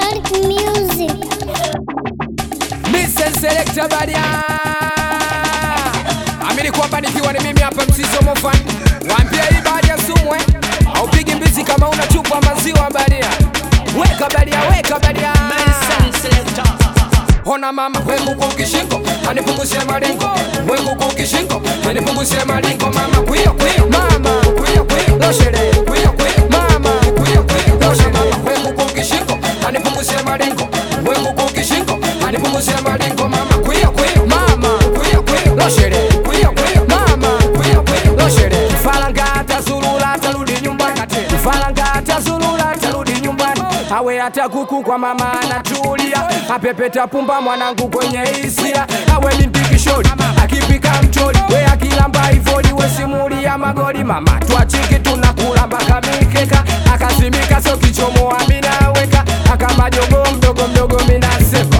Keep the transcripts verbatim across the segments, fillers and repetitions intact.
Dark music. Mister Selector Badia. Amini kwamba nikiwa ni mimi hapa msizo mofan. Waambie hii Badia sumwe. Haupigi mbizi kama una chupa maziwa Badia. Weka Badia, weka Badia. Mister Selector. Hona mama wengu kukishingo, anipunguzie malingo. Wengu kukishingo, anipunguzie malingo. Mama kuyo kuyo, mama kuyo kuyo. Loshele kuyo kuyo, mama kuyo kuyo. Loshele mama wengu kukishingo, anipunguzie malingo. Wengu kukishingo, anipunguzie malingo. Mama kuyo kuyo, mama kuyo kuyo. Loshele kuyo kuyo, mama kuyo kuyo. Loshele falanga tazulula tarudi nyumbani. Falanga tazulula tarudi nyumbani. Awe hata kuku kwa mama anatulia. Apepeta pumba mwanangu kwenye hisia. Awe ni mpikishori, akipika mchori. We akilamba ivoli, we simulia magoli. Mama tuachiki tunakula mpaka mikeka. Akasimika so kichomo amina weka. Akama jogo mdogo mdogo mina sepa.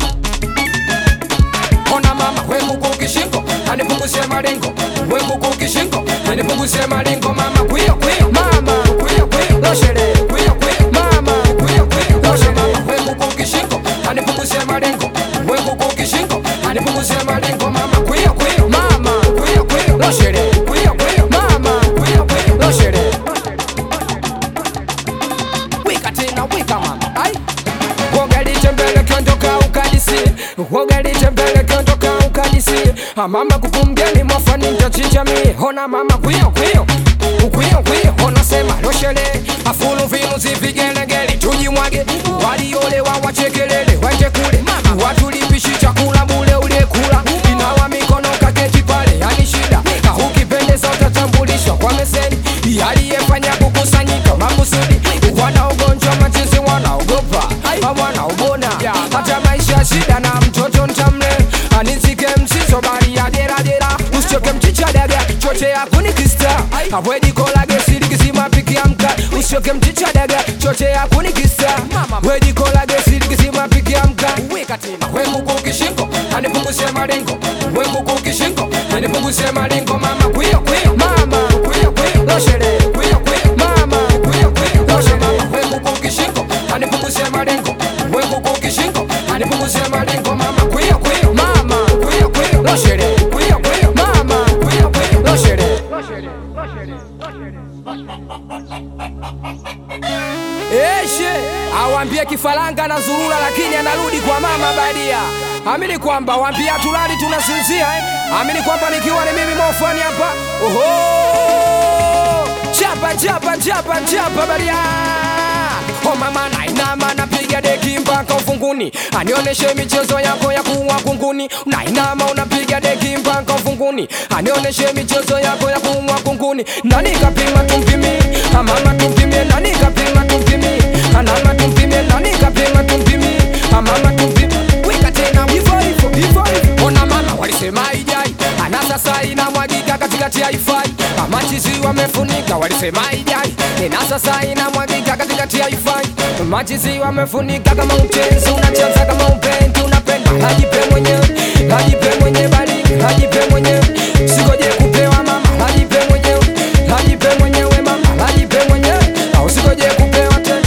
Ona mama wengu kukishingo, anipunguzie malingo. Wengu kukishingo, anipunguzie malingo. Mama kuyo kuyo, mama kuyo kuyo. Loshele kuyo kuyo, mama kuyo kuyo. Loshele mama wengu kukishingo, anipunguzie malingo. Wengu kukishingo, anipunguzie malingo. Mama kuyo kuyo, mama kuyo kuyo. Loshele kuyo kuyo, mama kuyo kuyo. Loshele wika tena wika mama. Ai Wogeli tembele kiondoka ukadisi. Wogeli tembele kiondoka ukadisi. Mama kukumgeni mwafani nitachinja mi. Hona mama kuyo kuyo, kuyo kuyo. Hona sema loshele afulu vinu zivigelegeli. Tujimwage waliolewa wachekelele wende kule. Watulipishi chakula mule ule kula. Inawa mikono kaketi pale yani shida. Ukipendeza utatambulishwa kwa meseni. Aliyefanya kukusanyika makusudi. Wana ugonjwa machizi wanaogopa, wanaobona hata maisha shida na mtoto ntamle. Anisike msiso bari ya dera dera. Usichoke mchicha daga chote ya kunikista. Awedi kolage siri kisima piki ya mka. Usichoke mchicha daga chote ya kunikista. Wedi kolage siri kisima piki ya mka. Wengu kukishingo, anipunguzie malingo. Wengu kukishingo, anipunguzie malingo. Mama kuyo kuyo, mama kuyo kuyo. Loshele kuyo kuyo, mama kuyo kuyo. Loshele mama wengu kukishingo, anipunguzie malingo. Wengu kukishingo, anipunguzie malingo. Mama kuyo kuyo, mama kuyo kuyo. Loshele kuyo kuyo, mama kuyo kuyo. Loshele Eshe, awambie kifalanga na zurura lakini anarudi kwa mama Badia. Amini kwamba wambia tulali tunasinzia eh. Amini kwamba nikiwa ni mimi mofani hapa. Oho! Chapa chapa chapa chapa Badia. Oh mama nainama napiga deki mpaka ufunguni. Anioneshe michezo yako ya kuwa kunguni. Nainama unapiga deki mpaka ufunguni. Anioneshe michezo yako ya kuwa kunguni. Nani kapima tumpimi? Mama tumpimi. Nani kapima tumpimi? Anama tumpimi. Nani kapima tumpimi? Mama tumpimi. Weka tena hivyo hivyo hivyo hivyo. Ona mama walisema ijai. Ana sasa inamwagika katikati ya ifai. Machizi wamefunika walisema ijai. Ina sasa inamwagika katikati ya ifai. Machizi wamefunika kama utenzi. Unachanza kama upendi unapenda. Hajipe mwenyewe, hajipe mwenyewe bali, hajipe mwenyewe. Sikoje kupewa mama, hajipe mwenyewe, hajipe mwenyewe mama, hajipe mwenyewe. Au sikoje kupewa tena.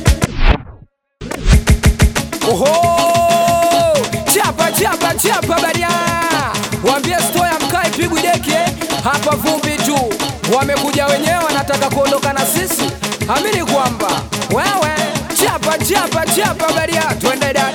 Oho! Chapa chapa chapa Badia. Waambie stoya mkai pigwi deki eh. Hapa vumbi tu. Wamekuja wenyewe wanataka kuondoka na sisi. Amini kwamba wewe chapa chapa chapa Badia. Twende dada.